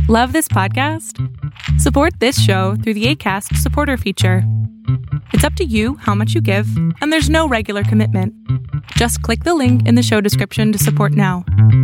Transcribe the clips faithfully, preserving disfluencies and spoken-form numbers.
Love this podcast? Support this show through the Acast supporter feature. It's up to you how much you give, and there's no regular commitment. Just click the link in the show description to support now.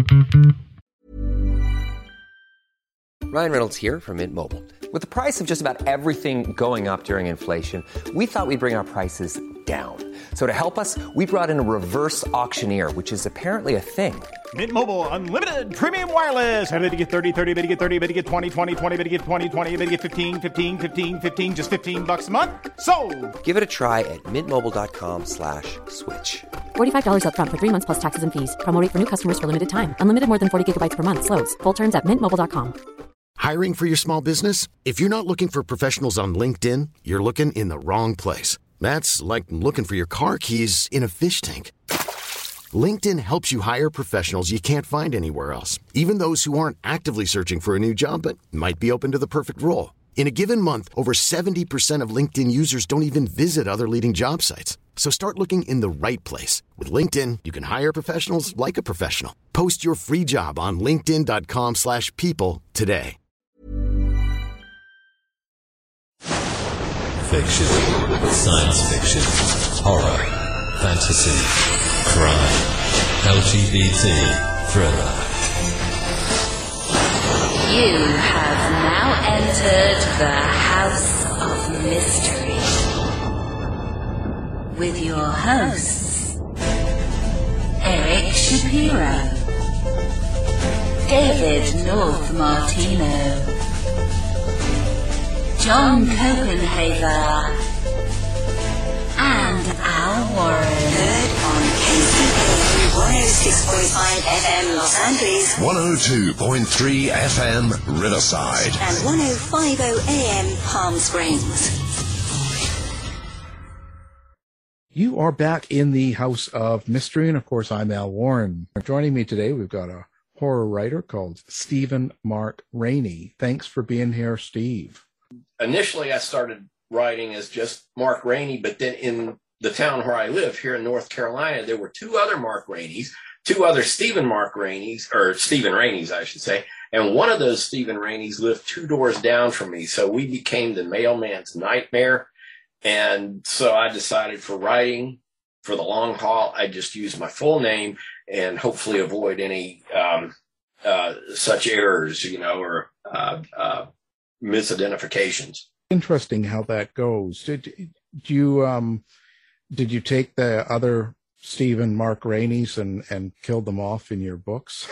Ryan Reynolds here from Mint Mobile. With the price of just about everything going up during inflation, we thought we'd bring our prices down. So to help us, we brought in a reverse auctioneer, which is apparently a thing. Mint Mobile Unlimited Premium Wireless. How to get thirty, thirty, how to get thirty, how to get twenty, twenty, twenty, how to get twenty, twenty, how to get fifteen, fifteen, fifteen, fifteen, just fifteen bucks a month? Sold! Give it a try at mintmobile.com slash switch. forty-five dollars up front for three months plus taxes and fees. Promo rate for new customers for limited time. Unlimited more than forty gigabytes per month. Slows full terms at mint mobile dot com. Hiring for your small business? If you're not looking for professionals on LinkedIn, you're looking in the wrong place. That's like looking for your car keys in a fish tank. LinkedIn helps you hire professionals you can't find anywhere else, even those who aren't actively searching for a new job but might be open to the perfect role. In a given month, over seventy percent of LinkedIn users don't even visit other leading job sites. So start looking in the right place. With LinkedIn, you can hire professionals like a professional. Post your free job on linkedin.com slash people today. Fiction, science fiction, horror, fantasy, crime, L G B T, thriller. You have now entered the House of Mystery with your hosts, Eric Shapiro, David North Martino, John Copenhaver, and Al Warren. Heard on K C K one oh six point five F M Los Angeles, one oh two point three F M Riverside, and one oh five point oh A M Palm Springs. You are back in the House of Mystery, and of course, I'm Al Warren. Joining me today, we've got a horror writer called Stephen Mark Rainey. Thanks for being here, Steve. Initially, I started writing as just Mark Rainey, but then in the town where I live here in North Carolina, there were two other Mark Raineys, two other Stephen Mark Raineys, or Stephen Raineys, I should say, and one of those Stephen Raineys lived two doors down from me, so we became the mailman's nightmare, and so I decided for writing, for the long haul, I just use my full name and hopefully avoid any um, uh, such errors, you know, or uh, uh, misidentifications. Interesting how that goes. Did, did you um, did you take the other Stephen Mark Raineys and, and kill them off in your books?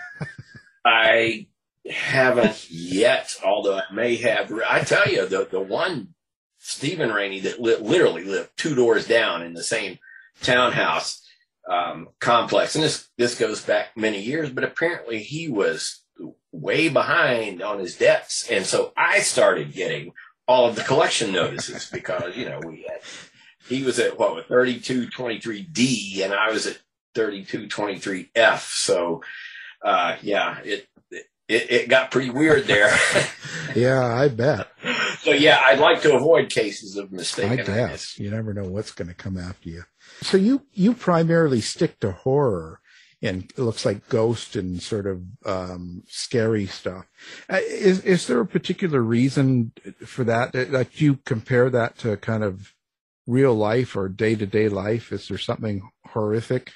I haven't yet, although I may have. I tell you, the, the one Stephen Rainey that li- literally lived two doors down in the same townhouse um, complex, and this, this goes back many years, but apparently he was way behind on his debts. And so I started getting all of the collection notices because, you know, we had, he was at what, thirty-two twenty-three D and I was at thirty-two twenty-three F. So, uh, yeah, it, it, it got pretty weird there. Yeah, I bet. So yeah, I'd like to avoid cases of mistaken. I guess you never know what's going to come after you. So you, you primarily stick to horror. And it looks like ghost and sort of um, scary stuff. Uh, is is there a particular reason for that? That you compare that to kind of real life or day to day life? Is there something horrific?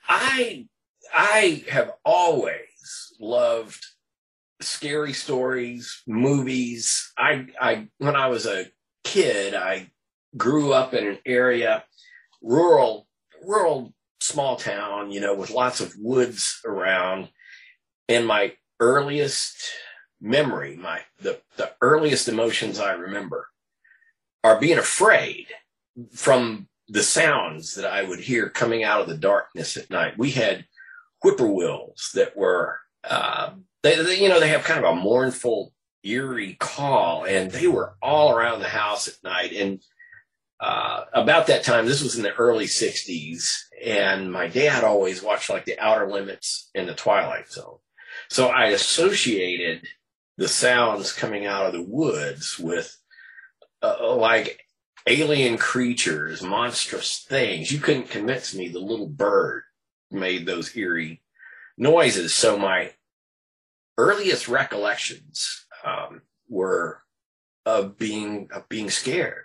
I I have always loved scary stories, movies. I I when I was a kid, I grew up in an area, rural rural. small town, you know, with lots of woods around. And my earliest memory, my the, the earliest emotions I remember are being afraid from the sounds that I would hear coming out of the darkness at night. We had whippoorwills that were, uh, they, they, you know, they have kind of a mournful, eerie call, and they were all around the house at night. And Uh, about that time, this was in the early sixties, and my dad always watched like the Outer Limits and the Twilight Zone. So I associated the sounds coming out of the woods with uh, like alien creatures, monstrous things. You couldn't convince me the little bird made those eerie noises. So my earliest recollections um, were of being of being scared.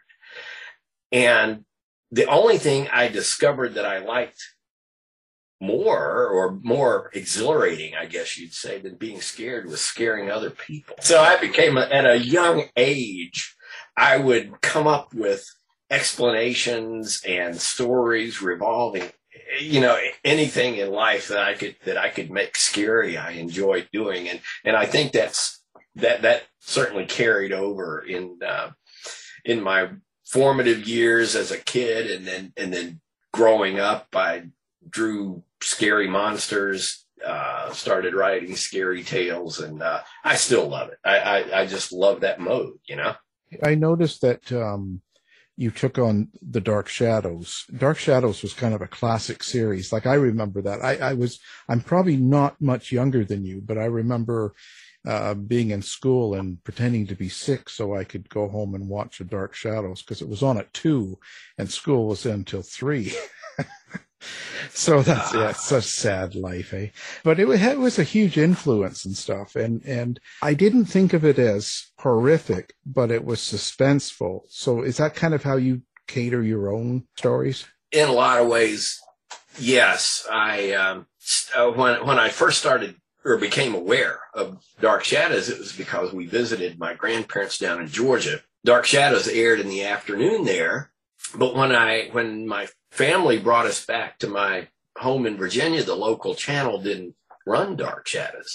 And the only thing I discovered that I liked more or more exhilarating, I guess you'd say, than being scared was scaring other people. So I became, a, at a young age, I would come up with explanations and stories revolving, you know, anything in life that I could, that I could make scary, I enjoyed doing. And, and I think that's, that, that certainly carried over in, uh, in my formative years as a kid. And then, and then growing up, I drew scary monsters, uh, started writing scary tales, and uh, I still love it. I, I, I just love that mode, you know? I noticed that um, you took on the Dark Shadows. Dark Shadows was kind of a classic series. Like, I remember that. I, I was, I'm probably not much younger than you, but I remember uh, being in school and pretending to be sick so I could go home and watch the Dark Shadows, because it was on at two and school was in till three. So that's, yeah, it's such sad life, eh? But it, it was a huge influence and stuff. And, and I didn't think of it as horrific, but it was suspenseful. So is that kind of how you cater your own stories? In a lot of ways, yes. I, um, uh, when, when I first started or became aware of Dark Shadows, it was because we visited my grandparents down in Georgia. Dark Shadows aired in the afternoon there. But when I, when my family brought us back to my home in Virginia, the local channel didn't run Dark Shadows.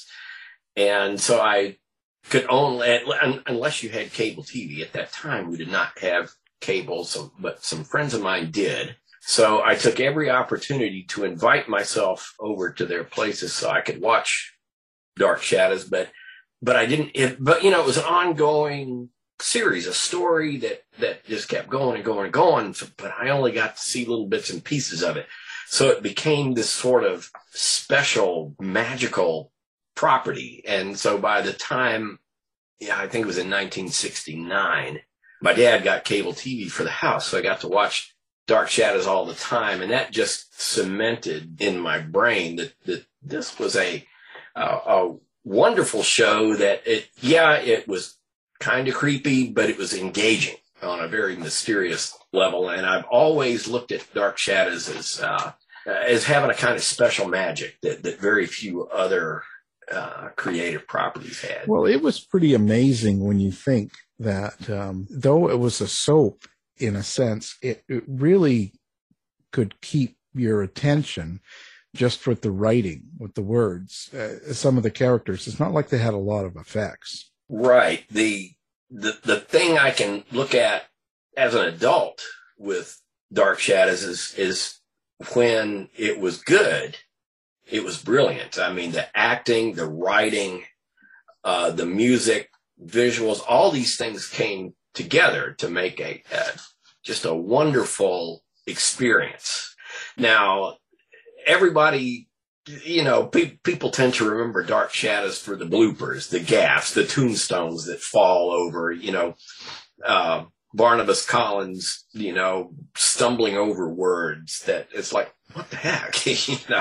And so I could only, unless you had cable T V at that time, we did not have cable, so, but some friends of mine did. So I took every opportunity to invite myself over to their places so I could watch Dark Shadows, but, but I didn't, it, but you know, it was an ongoing series, a story that, that just kept going and going and going, but I only got to see little bits and pieces of it. So it became this sort of special, magical property. And so by the time, yeah, I think it was in nineteen sixty-nine, my dad got cable T V for the house. So I got to watch Dark Shadows all the time. And that just cemented in my brain that, that this was a, a, a wonderful show that it, yeah, it was kind of creepy, but it was engaging on a very mysterious level. And I've always looked at Dark Shadows as uh, as having a kind of special magic that, that very few other uh, creative properties had. Well, it was pretty amazing when you think that um, though it was a soap, in a sense, it, it really could keep your attention just with the writing, with the words. Uh, some of the characters, it's not like they had a lot of effects. Right. The, the, the thing I can look at as an adult with Dark Shadows is, is when it was good, it was brilliant. I mean, the acting, the writing, uh, the music, visuals, all these things came together to make a, a just a wonderful experience. Now, everybody, you know, pe- people tend to remember Dark Shadows for the bloopers, the gaffes, the tombstones that fall over, you know, uh, Barnabas Collins, you know, stumbling over words that it's like, what the heck, you know?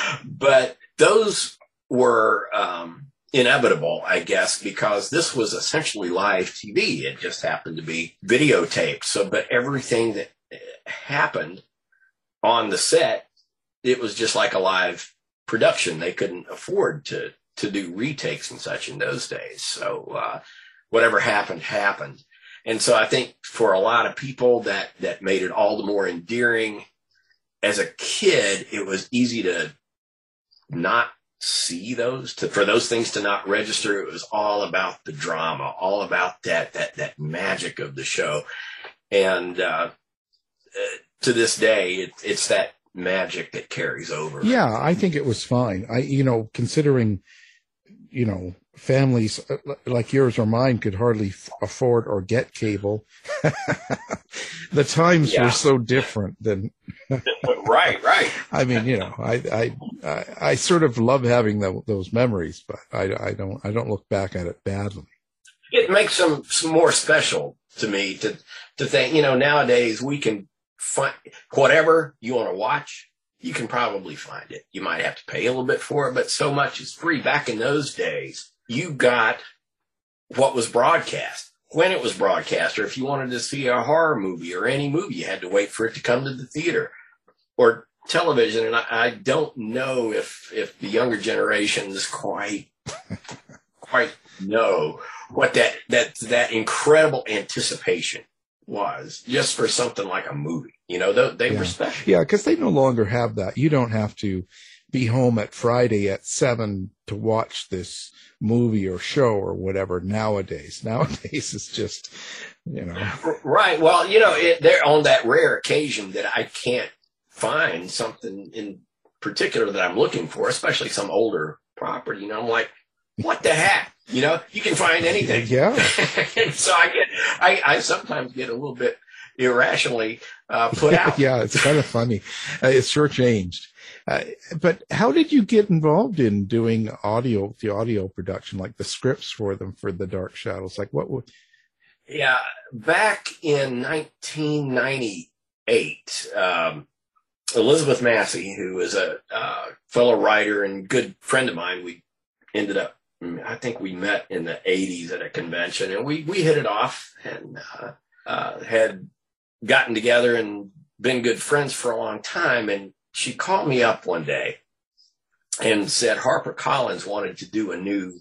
But those were um, inevitable, I guess, because this was essentially live T V. It just happened to be videotaped. So, but everything that happened on the set, it was just like a live production. They couldn't afford to to do retakes and such in those days. So uh, whatever happened, happened. And so I think for a lot of people that, that made it all the more endearing. As a kid, it was easy to not see those, to for those things to not register. It was all about the drama, all about that that that magic of the show. And uh, to this day, it, it's that magic that carries over. Yeah, I think it was fine. I, you know, considering, you know, families like yours or mine could hardly f- afford or get cable. The times yeah. were so different than. Right, right. I mean, you know, I, I, I, I sort of love having the, those memories, but I, I don't, I don't look back at it badly. It makes them some more special to me to, to think, you know, nowadays we can find whatever you want to watch. You can probably find it. You might have to pay a little bit for it, but so much is free. Back in those days, you got what was broadcast, when it was broadcast, or if you wanted to see a horror movie or any movie, you had to wait for it to come to the theater or television. And I, I don't know if, if the younger generations quite, quite know what that, that, that incredible anticipation was just for something like a movie. You know, they, they yeah. were special. Yeah, because they no longer have that. You don't have to be home at Friday at seven to watch this movie or show or whatever nowadays. Nowadays, it's just, you know. Right. Well, you know, it, they're on that rare occasion that I can't find something in particular that I'm looking for, especially some older property. You know, I'm like, what the heck? You know, you can find anything. Yeah. And so I get, I, I sometimes get a little bit irrationally uh, put out. Yeah, it's kind of funny. Uh, it's sure changed. Uh, but how did you get involved in doing audio, the audio production, like the scripts for them for the Dark Shadows? Like what would? Yeah, back in nineteen ninety-eight, um, Elizabeth Massey, who is a uh, fellow writer and good friend of mine, we ended up, I think we met in the eighties at a convention, and we, we hit it off and uh, uh, had gotten together and been good friends for a long time. And she called me up one day and said HarperCollins wanted to do a new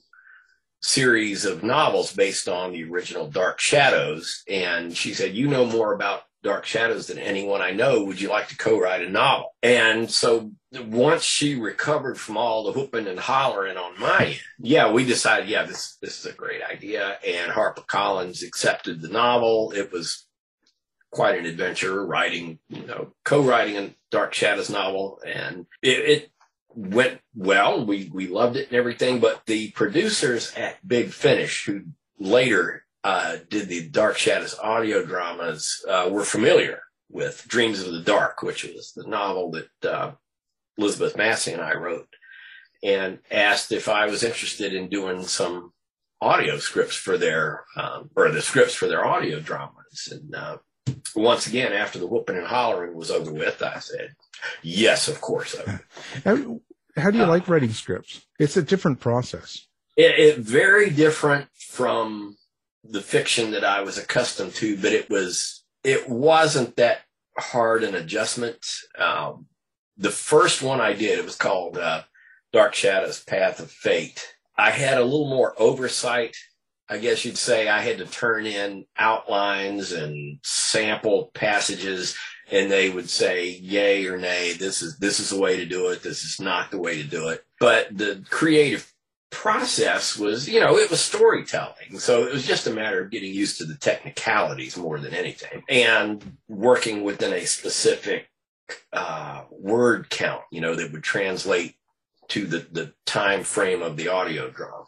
series of novels based on the original Dark Shadows. And she said, you know more about Dark Shadows than anyone I know. Would you like to co-write a novel? And so once she recovered from all the whooping and hollering on my end, yeah, we decided, yeah, this, this is a great idea. And HarperCollins accepted the novel. It was quite an adventure writing, you know, co-writing a Dark Shadows novel. And it, it went well. We, we loved it and everything. But the producers at Big Finish, who later uh, did the Dark Shadows audio dramas, uh, were familiar with Dreams of the Dark, which was the novel that uh, Elizabeth Massey and I wrote, and asked if I was interested in doing some audio scripts for their, um, or the scripts for their audio dramas. And uh, once again, after the whooping and hollering was over with, I said, yes, of course I would. How, how do you uh, like writing scripts? It's a different process. It, it very different from the fiction that I was accustomed to, but it was, it wasn't that hard an adjustment. Um, the first one I did, it was called uh, Dark Shadows Path of Fate. I had a little more oversight. I guess you'd say I had to turn in outlines and sample passages, and they would say yay or nay. This is, this is the way to do it. This is not the way to do it. But the creative process was, you know, it was storytelling. So it was just a matter of getting used to the technicalities more than anything, and working within a specific uh, word count, you know, that would translate to the, the time frame of the audio drama.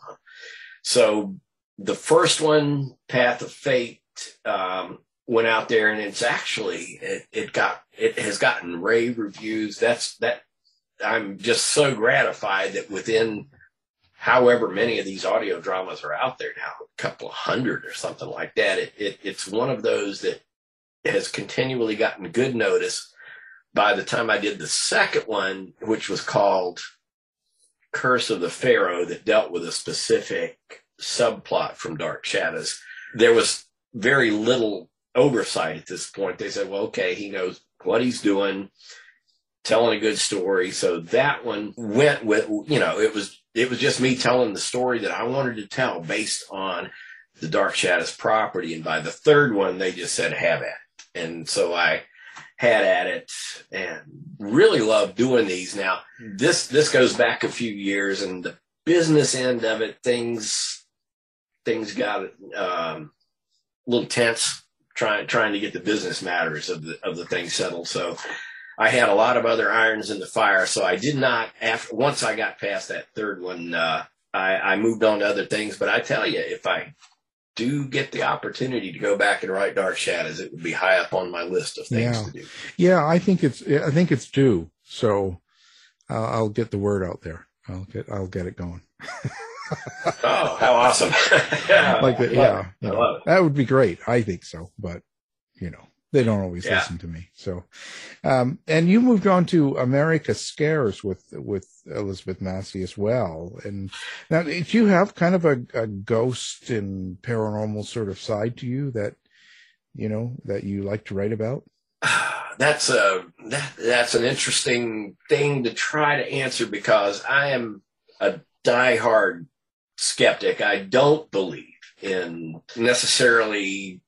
So the first one, Path of Fate, um, went out there, and it's actually, it, it got, it has gotten rave reviews. That's, that, I'm just so gratified that within however many of these audio dramas are out there now, a couple of hundred or something like that, it, it it's one of those that has continually gotten good notice. By the time I did the second one, which was called Curse of the Pharaoh, that dealt with a specific subplot from Dark Shadows, there was very little oversight at this point. They said, well, okay, he knows what he's doing, telling a good story. So that one went with, you know, it was, it was just me telling the story that I wanted to tell based on the Dark Shadows property. And by the third one, they just said, have at it. And so I had at it and really love doing these. Now, this, this goes back a few years, and the business end of it, things, things got um, a little tense trying, trying to get the business matters of the, of the thing settled. So I had a lot of other irons in the fire. So I did not, after, once I got past that third one, uh, I, I moved on to other things. But I tell you, if I do get the opportunity to go back and write Dark Shadows, it would be high up on my list of things yeah. to do. Yeah, I think it's, I think it's due. So uh, I'll get the word out there. I'll get, I'll get it going. Oh, how awesome. Yeah, like the, yeah, I love it. That would be great. I think so, but you know. They don't always Yeah. listen to me. So, um, and you moved on to America Scares with with Elizabeth Massey as well. And now, do you have kind of a, a ghost and paranormal sort of side to you that you know that you like to write about? That's a that, that's an interesting thing to try to answer, because I am a diehard skeptic. I don't believe in necessarily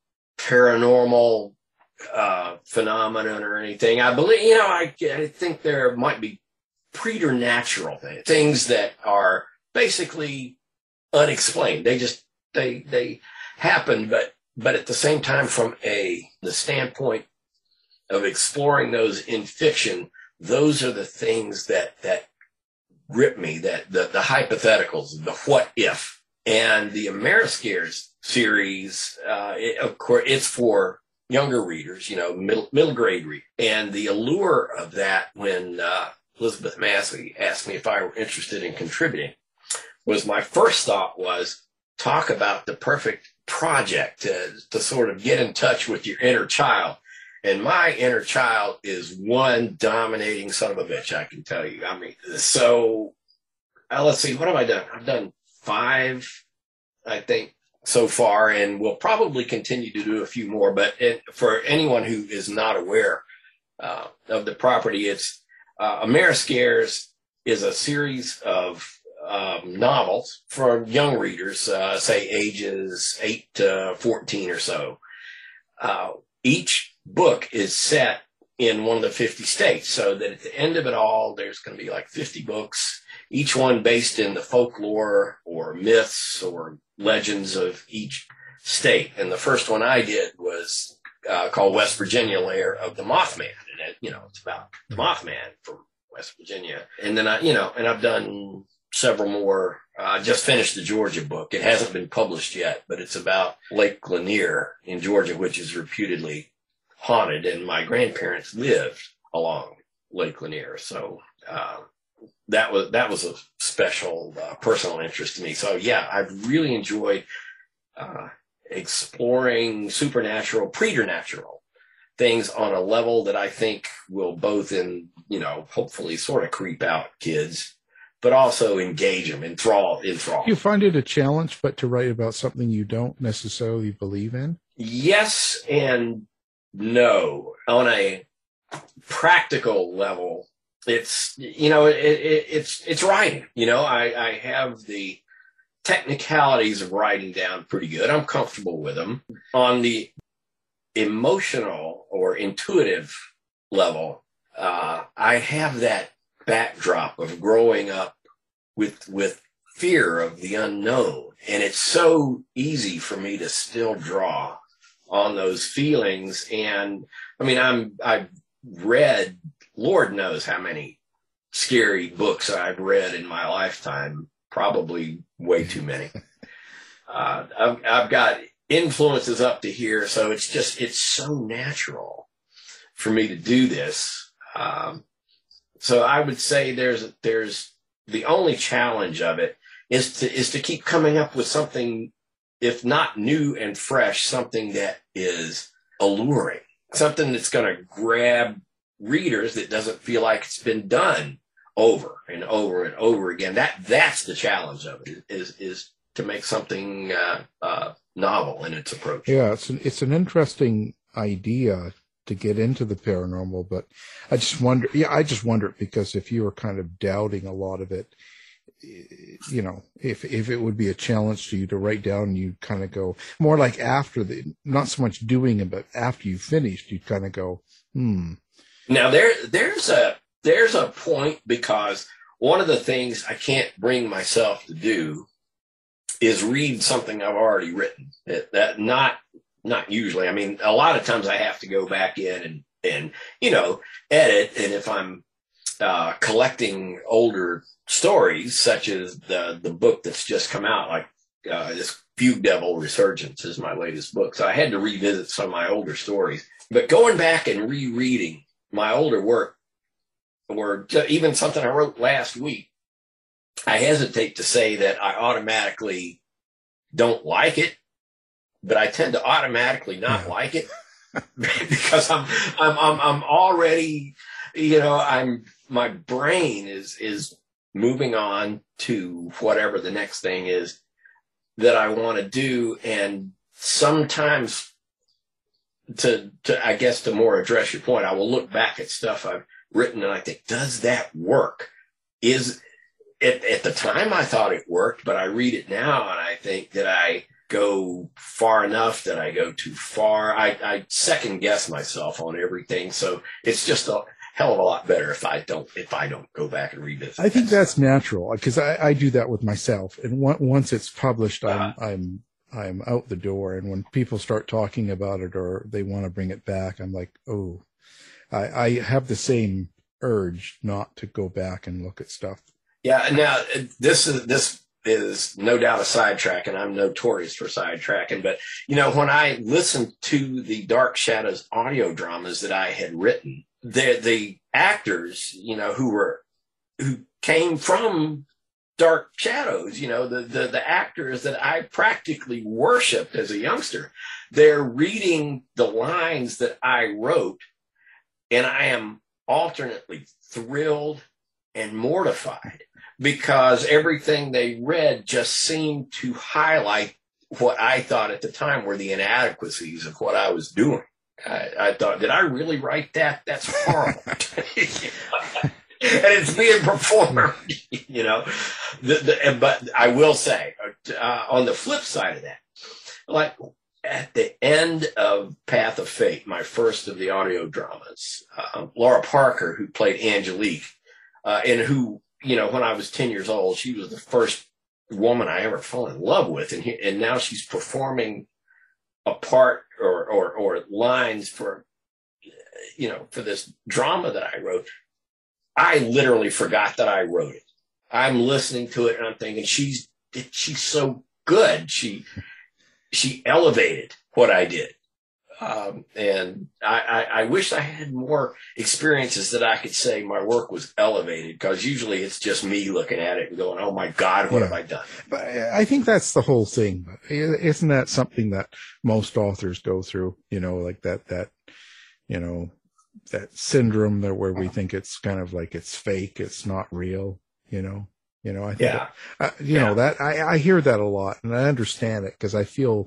paranormal uh, phenomenon or anything. I believe, you know, I, I think there might be preternatural things, things that are basically unexplained. They just they they happen, but but at the same time, from a the standpoint of exploring those in fiction, those are the things that that grip me, that the, the hypotheticals, the what if. And the Ameriscares series, uh, it, of course, it's for younger readers, you know, middle middle grade readers. And the allure of that, when uh, Elizabeth Massey asked me if I were interested in contributing, was my first thought was talk about the perfect project to, to sort of get in touch with your inner child. And my inner child is one dominating son of a bitch, I can tell you. I mean, so uh, let's see, what have I done? I've done five, I think, so far, and we'll probably continue to do a few more. But it, for anyone who is not aware uh, of the property, it's uh, Ameriscares is a series of um, novels for young readers, uh, say ages eight to fourteen or so. Uh, each book is set in one of the fifty states, so that at the end of it all, there's going to be like fifty books, each one based in the folklore or myths or legends of each state. And the first one I did was uh, called West Virginia Lair of the Mothman. And it, you know, it's about the Mothman from West Virginia. And then I, you know, and I've done several more. I uh, just finished the Georgia book. It hasn't been published yet, but it's about Lake Lanier in Georgia, which is reputedly haunted. And my grandparents lived along Lake Lanier. So, uh, that was, that was a special, uh, personal interest to me. So yeah, I've really enjoyed, uh, exploring supernatural, preternatural things on a level that I think will both in, you know, hopefully sort of creep out kids, but also engage them, enthrall, enthrall. You find it a challenge, but to write about something you don't necessarily believe in? Yes and no. On a practical level, it's, you know, it, it, it's, it's writing. You know, I, I have the technicalities of writing down pretty good. I'm comfortable with them. On the emotional or intuitive level, uh, I have that backdrop of growing up with, with fear of the unknown. And it's so easy for me to still draw on those feelings. And I mean, I'm, I've read, Lord knows how many scary books I've read in my lifetime, probably way too many. Uh, I've, I've got influences up to here. So it's just, it's so natural for me to do this. Um, so I would say there's, there's the only challenge of it is to, is to keep coming up with something, if not new and fresh, something that is alluring, something that's going to grab readers that doesn't feel like it's been done over and over and over again. That that's the challenge of it, is is to make something uh, uh, novel in its approach. Yeah, it's an, it's an interesting idea to get into the paranormal, but I just wonder. Yeah, I just wonder because if you were kind of doubting a lot of it, you know, if if it would be a challenge to you to write down, you kind of go more like after the, not so much doing it, but after you finished, you kind of go, hmm. Now there there's a there's a point, because one of the things I can't bring myself to do is read something I've already written. That, that not not usually. I mean, a lot of times I have to go back in and and you know edit. And if I'm uh, collecting older stories, such as the the book that's just come out, like uh, this Fugue Devil Resurgence is my latest book, so I had to revisit some of my older stories. But going back and rereading my older work, or even something I wrote last week, I hesitate to say that I automatically don't like it, but I tend to automatically not like it because I'm, I'm, I'm, I'm already, you know, I'm, my brain is, is moving on to whatever the next thing is that I want to do. And sometimes to, to, I guess to more address your point, I will look back at stuff I've written and I think, does that work? Is at, at the time I thought it worked, but I read it now and I think that I go far enough, that I go too far. I, I second guess myself on everything. So it's just a hell of a lot better if I don't, if I don't go back and revisit. I think that's natural because I, I do that with myself. And one, once it's published, I'm, uh, I'm, I'm out the door. And when people start talking about it or they want to bring it back, I'm like, oh, I, I have the same urge not to go back and look at stuff. Yeah. Now this is, this is no doubt a sidetrack, and I'm notorious for sidetracking. But, you know, when I listened to the Dark Shadows audio dramas that I had written, the, the actors, you know, who were, who came from Dark Shadows, you know, the, the, the actors that I practically worshiped as a youngster, they're reading the lines that I wrote, and I am alternately thrilled and mortified because everything they read just seemed to highlight what I thought at the time were the inadequacies of what I was doing. I, I thought, did I really write that? That's horrible. And it's being performed, you know. The, the, but I will say, uh, on the flip side of that, like at the end of Path of Fate, my first of the audio dramas, uh, Laura Parker, who played Angelique, uh, and who, you know, when I was ten years old, she was the first woman I ever fell in love with. And, he, and now she's performing a part or, or, or lines for, you know, for this drama that I wrote. I literally forgot that I wrote it. I'm listening to it and I'm thinking, she's, she's so good. She, she elevated what I did. Um, and I, I, I wish I had more experiences that I could say my work was elevated, because usually it's just me looking at it and going, oh my God, what yeah. have I done? But I think that's the whole thing. Isn't that something that most authors go through? You know, like that, that, you know, that syndrome there where we think it's kind of like it's fake, it's not real, you know, you know, I think, yeah. uh, you yeah. know, that I, I hear that a lot and I understand it because I feel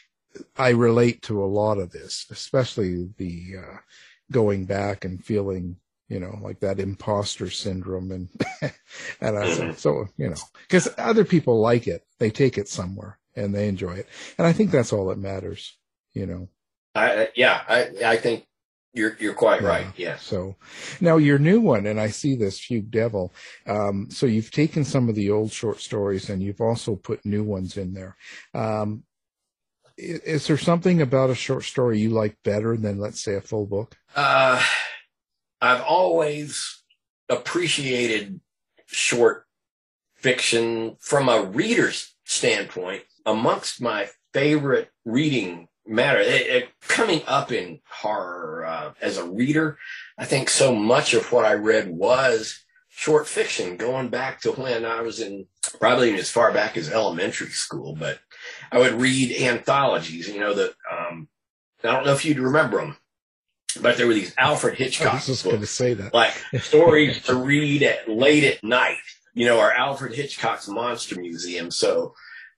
I relate to a lot of this, especially the, uh, going back and feeling, you know, like that imposter syndrome. And, and I said, so, you know, because other people like it, they take it somewhere and they enjoy it. And I think that's all that matters, you know. I, yeah, I, I think you're, you're quite yeah. right. Yeah. So now your new one, and I see this Fugue Devil. Um, so you've taken some of the old short stories and you've also put new ones in there. Um, Is, is there something about a short story you like better than, let's say, a full book? Uh, I've always appreciated short fiction from a reader's standpoint. Amongst my favorite reading matter, it, it, coming up in horror uh, as a reader, I think so much of what I read was short fiction, going back to when I was in probably as far back as elementary school, but I would read anthologies, you know, that, um, I don't know if you'd remember them, but there were these Alfred Hitchcock I was just going to say that. Like stories to read at late at night, you know, or Alfred Hitchcock's Monster Museum. So,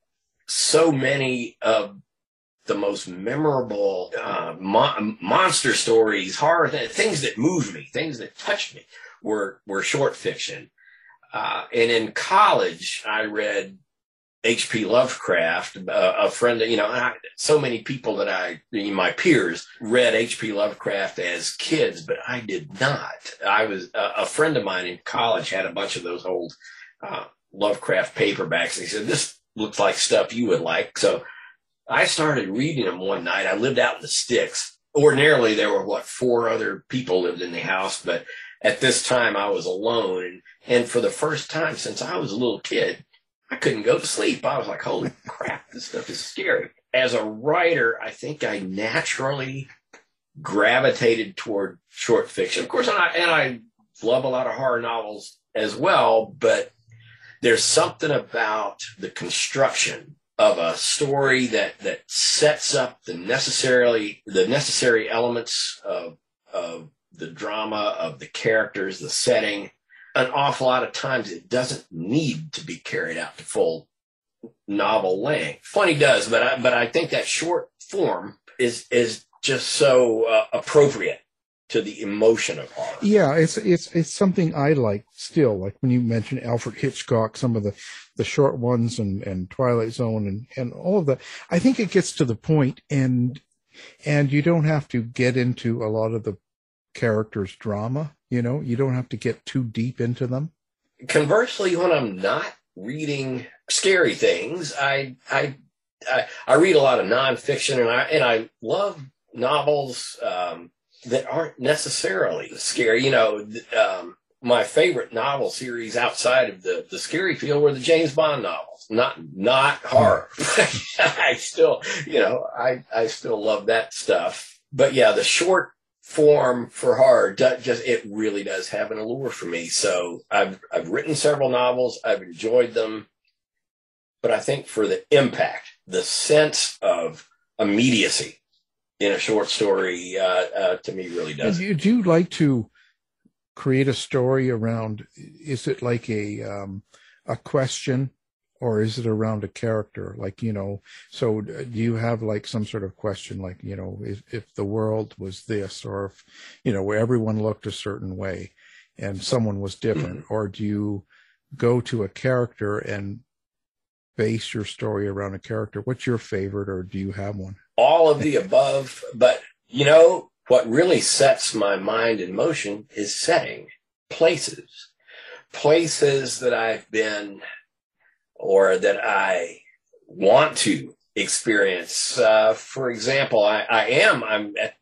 so many of the most memorable, uh, mo- monster stories, horror, th- things that moved me, things that touched me were, were short fiction. Uh, and in college, I read H P Lovecraft, uh, a friend, you know, I, so many people that I, my peers read H P Lovecraft as kids, but I did not. I was, uh, a friend of mine in college had a bunch of those old, uh, Lovecraft paperbacks. And he said, this looks like stuff you would like. So I started reading them one night. I lived out in the sticks. Ordinarily, there were, what, four other people lived in the house, but at this time I was alone. And, and for the first time since I was a little kid, I couldn't go to sleep. I was like, holy crap, this stuff is scary. As a writer, I think I naturally gravitated toward short fiction. Of course, and I, and I love a lot of horror novels as well, but there's something about the construction of a story that, that sets up the necessarily the necessary elements of of the drama, of the characters, the setting, an awful lot of times it doesn't need to be carried out to full novel length. Funny does, but I, but I think that short form is is just so uh, appropriate to the emotion of horror. Yeah, it's it's it's something I like still. Like when you mentioned Alfred Hitchcock, some of the, the short ones, and, and Twilight Zone, and, and all of that. I think it gets to the point, and and you don't have to get into a lot of the characters' drama. You know, you don't have to get too deep into them. Conversely, when I'm not reading scary things, I I I, I read a lot of nonfiction, and I and I love novels um, that aren't necessarily scary. You know, um, my favorite novel series outside of the, the scary field were the James Bond novels, not not horror. I still, you know, I, I still love that stuff. But yeah, the short form for horror does, just it really does have an allure for me. So I've I've written several novels. I've enjoyed them. But I think for the impact, the sense of immediacy in a short story, uh, uh, to me, really does. Do you, do you like to create a story around? Is it like a um, a question, or is it around a character? Like, you know, so do you have like some sort of question, like, you know, if, if the world was this, or if, you know, where everyone looked a certain way and someone was different, mm-hmm. or do you go to a character and base your story around a character? What's your favorite, or do you have one? All of the above, but you know, what really sets my mind in motion is setting, places, places that I've been or that I want to experience. Uh, for example, I, I am, I'm at,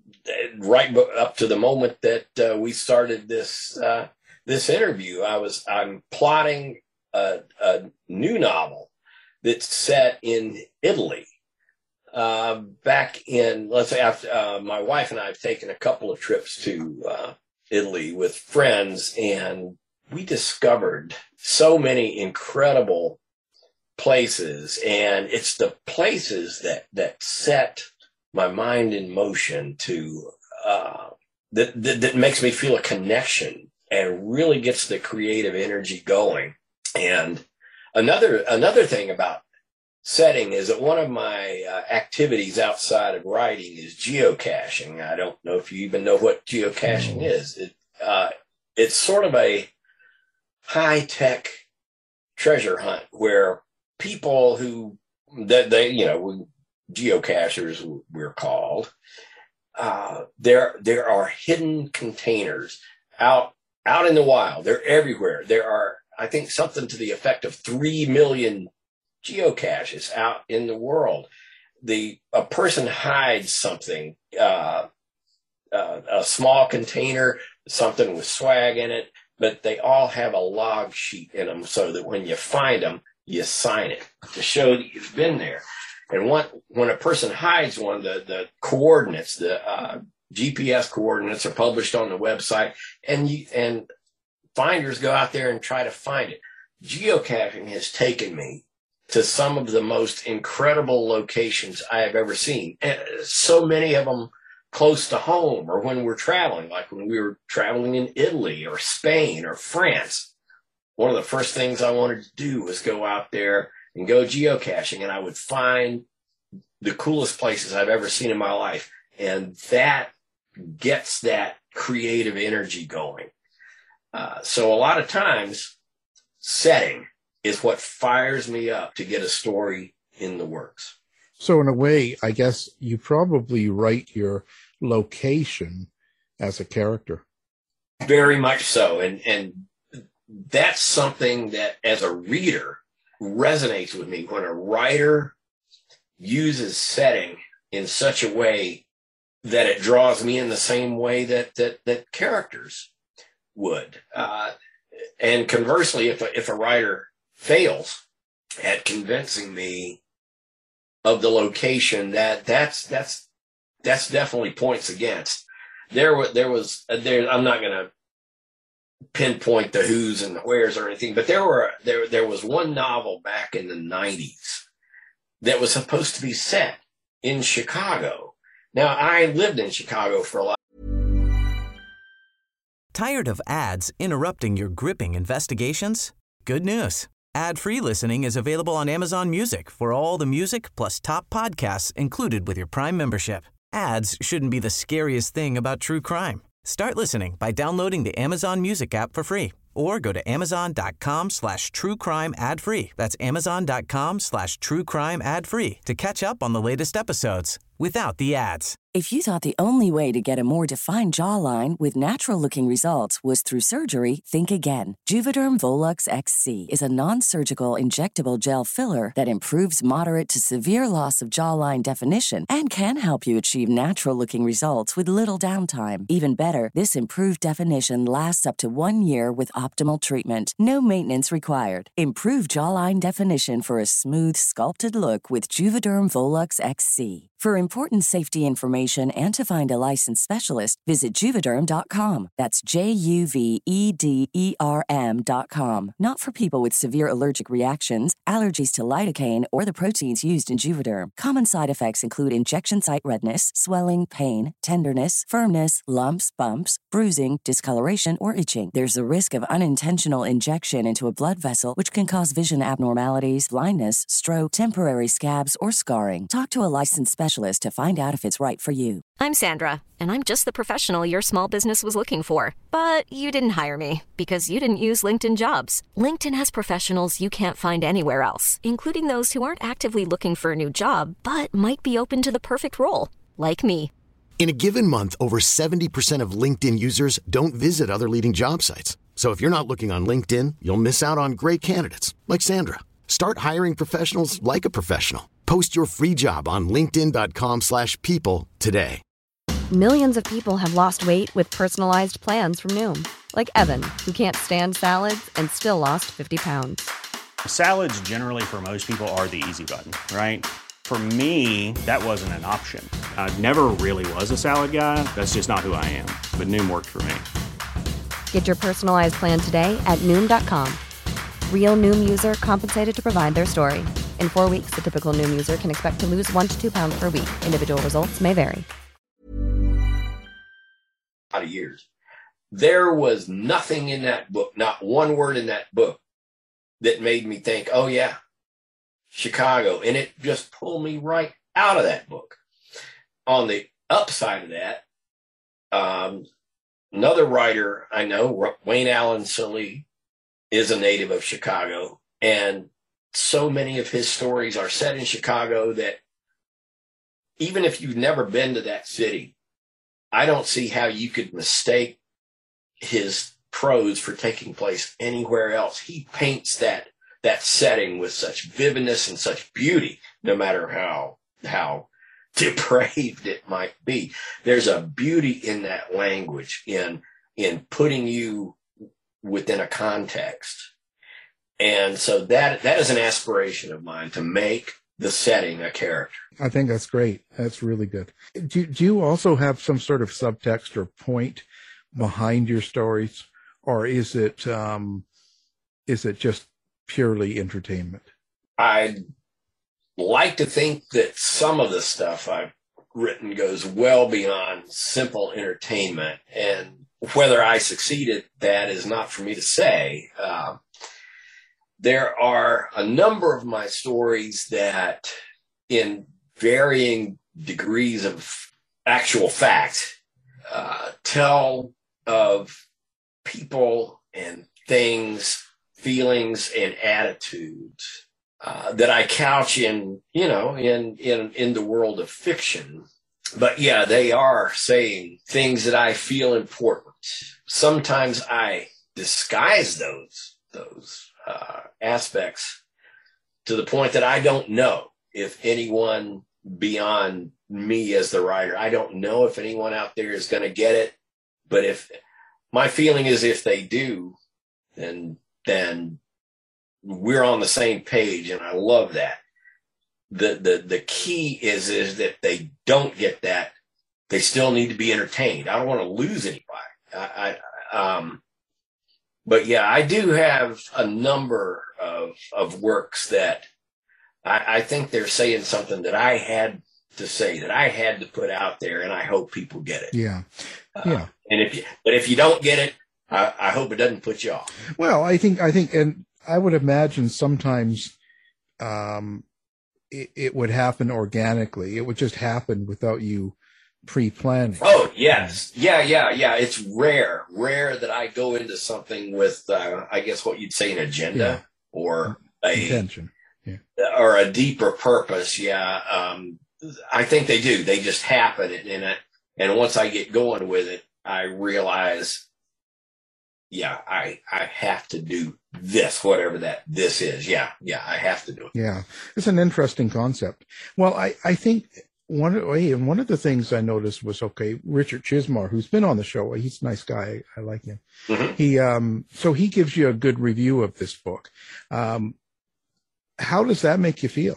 right up to the moment that uh, we started this, uh, this interview. I was, I'm plotting a, a new novel that's set in Italy. Uh, back in, let's say, after, uh, my wife and I have taken a couple of trips to uh, Italy with friends, and we discovered so many incredible places. And it's the places that that set my mind in motion to uh, that, that that makes me feel a connection and really gets the creative energy going. And another another thing about setting is that one of my uh, activities outside of writing is geocaching. I don't know if you even know what geocaching mm. is. It, uh, it's sort of a high-tech treasure hunt where people who, that they, you know, geocachers we're called, uh, there there are hidden containers out out in the wild. They're everywhere. There are, I think, something to the effect of three million geocaches out in the world. The a person hides something, uh, uh, a small container, something with swag in it, but they all have a log sheet in them so that when you find them, you sign it to show that you've been there. And one, when a person hides one, the, the coordinates, the uh, G P S coordinates are published on the website, and you, and finders go out there and try to find it. Geocaching has taken me to some of the most incredible locations I have ever seen. And so many of them close to home, or when we're traveling, like when we were traveling in Italy or Spain or France. One of the first things I wanted to do was go out there and go geocaching, and I would find the coolest places I've ever seen in my life. And that gets that creative energy going. Uh, so a lot of times, setting is what fires me up to get a story in the works. So in a way, I guess you probably write your location as a character. Very much so. And, and that's something that as a reader resonates with me. When a writer uses setting in such a way that it draws me in the same way that, that, that characters would. Uh, and conversely, if a, if a writer fails at convincing me of the location, that that's that's that's definitely points against. There was there was there. I'm not going to pinpoint the who's and the where's or anything, but there were there there was one novel back in the nineties that was supposed to be set in Chicago. Now, I lived in Chicago for a lot. Tired of ads interrupting your gripping investigations? Good news. Ad-free listening is available on Amazon Music for all the music plus top podcasts included with your Prime membership. Ads shouldn't be the scariest thing about true crime. Start listening by downloading the Amazon Music app for free or go to amazon.com slash true crime ad free. That's amazon.com slash true crime ad free to catch up on the latest episodes without the ads. If you thought the only way to get a more defined jawline with natural-looking results was through surgery, think again. Juvederm Volux X C is a non-surgical injectable gel filler that improves moderate to severe loss of jawline definition and can help you achieve natural-looking results with little downtime. Even better, this improved definition lasts up to one year with optimal treatment. No maintenance required. Improve jawline definition for a smooth, sculpted look with Juvederm Volux X C. For important safety information and to find a licensed specialist, visit Juvederm dot com. That's J U V E D E R M dot com. Not for people with severe allergic reactions, allergies to lidocaine, or the proteins used in Juvederm. Common side effects include injection site redness, swelling, pain, tenderness, firmness, lumps, bumps, bruising, discoloration, or itching. There's a risk of unintentional injection into a blood vessel, which can cause vision abnormalities, blindness, stroke, temporary scabs, or scarring. Talk to a licensed specialist to find out if it's right for you. I'm Sandra, and I'm just the professional your small business was looking for. But you didn't hire me because you didn't use LinkedIn Jobs. LinkedIn has professionals you can't find anywhere else, including those who aren't actively looking for a new job, but might be open to the perfect role, like me. In a given month, over seventy percent of LinkedIn users don't visit other leading job sites. So if you're not looking on LinkedIn, you'll miss out on great candidates like Sandra. Start hiring professionals like a professional. Post your free job on linkedin.com slash people today. Millions of people have lost weight with personalized plans from Noom. Like Evan, who can't stand salads and still lost fifty pounds. Salads generally for most people are the easy button, right? For me, that wasn't an option. I never really was a salad guy. That's just not who I am. But Noom worked for me. Get your personalized plan today at Noom dot com. Real Noom user compensated to provide their story. In four weeks, the typical Noom user can expect to lose one to two pounds per week. Individual results may vary. A lot of years. There was nothing in that book, not one word in that book that made me think, oh yeah, Chicago. And it just pulled me right out of that book. On the upside of that, um, another writer I know, Wayne Allen Sully, is a native of Chicago. And so many of his stories are set in Chicago that even if you've never been to that city, I don't see how you could mistake his prose for taking place anywhere else. He paints that that setting with such vividness and such beauty, no matter how how depraved it might be. There's a beauty in that language, in in putting you within a context. And so that that is an aspiration of mine, to make the setting a character. I think that's great. That's really good. Do, do you also have some sort of subtext or point behind your stories, or is it um, is it just purely entertainment? I'd like to think that some of the stuff I've written goes well beyond simple entertainment, and whether I succeed at that is not for me to say. Uh, there are a number of my stories that, in varying degrees of actual fact, uh, tell of people and things, feelings and attitudes uh, that I couch in, you know, in, in, in the world of fiction. But yeah, they are saying things that I feel important. Sometimes I disguise those, those uh, aspects to the point that I don't know if anyone beyond me as the writer, I don't know if anyone out there is going to get it. But if my feeling is if they do, then, then we're on the same page. And I love that. The, the, the key is, is that they don't get that. They still need to be entertained. I don't want to lose anybody. I, I, um, but yeah, I do have a number of, of works that I, I think they're saying something that I had to say, that I had to put out there, and I hope people get it. Yeah. Uh, Yeah. And if you, but if you don't get it, I, I hope it doesn't put you off. Well, I think, I think, and I would imagine sometimes, um, it, it would happen organically. It would just happen without you pre-planning. Oh, yes. Yeah, yeah, yeah. It's rare, rare that I go into something with, uh, I guess what you'd say, an agenda Yeah. or a Intention. Yeah. or a deeper purpose. Yeah. Um, I think they do. They just happen. And, and, and once I get going with it, I realize, yeah, I, I have to do this, whatever that this is. Yeah. Yeah. I have to do it. Yeah. It's an interesting concept. Well, I, I think one of, hey, and one of the things I noticed was, okay, Richard Chismar, who's been on the show, he's a nice guy. I, I like him. Mm-hmm. He, um, so he gives you a good review of this book. Um, how does that make you feel?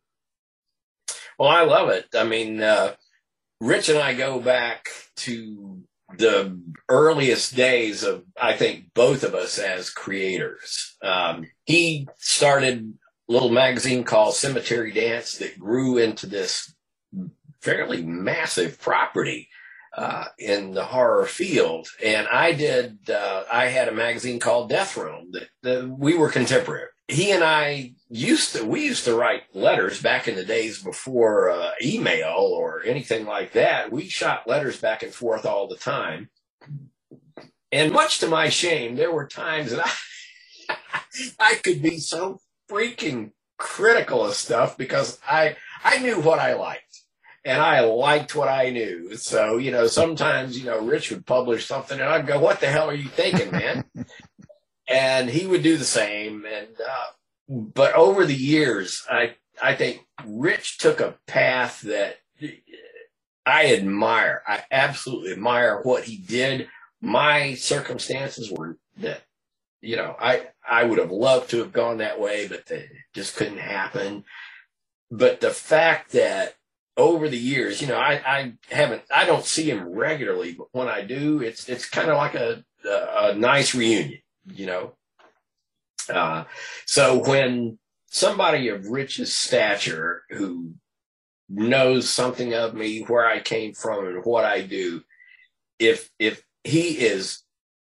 Well, I love it. I mean, uh, Rich and I go back to the earliest days of, I think, both of us as creators. Um, he started a little magazine called Cemetery Dance that grew into this fairly massive property uh, in the horror field. And I did, uh, I had a magazine called Death Room that, that we were contemporary. He and I used to, we used to write letters back in the days before uh, email or anything like that. We shot letters back and forth all the time. And much to my shame, there were times that I, I could be so freaking critical of stuff because I, I knew what I liked. And I liked what I knew. So, you know, sometimes, you know, Rich would publish something and I'd go, what the hell are you thinking, man? And he would do the same. And, uh, but over the years, I, I think Rich took a path that I admire. I absolutely admire what he did. My circumstances were that, you know, I, I would have loved to have gone that way, but it just couldn't happen. But the fact that over the years, you know, I, I haven't, I don't see him regularly, but when I do, it's, it's kind of like a, a, a nice reunion, you know? Uh, so when somebody of Rich's stature who knows something of me, where I came from and what I do, if, if he is,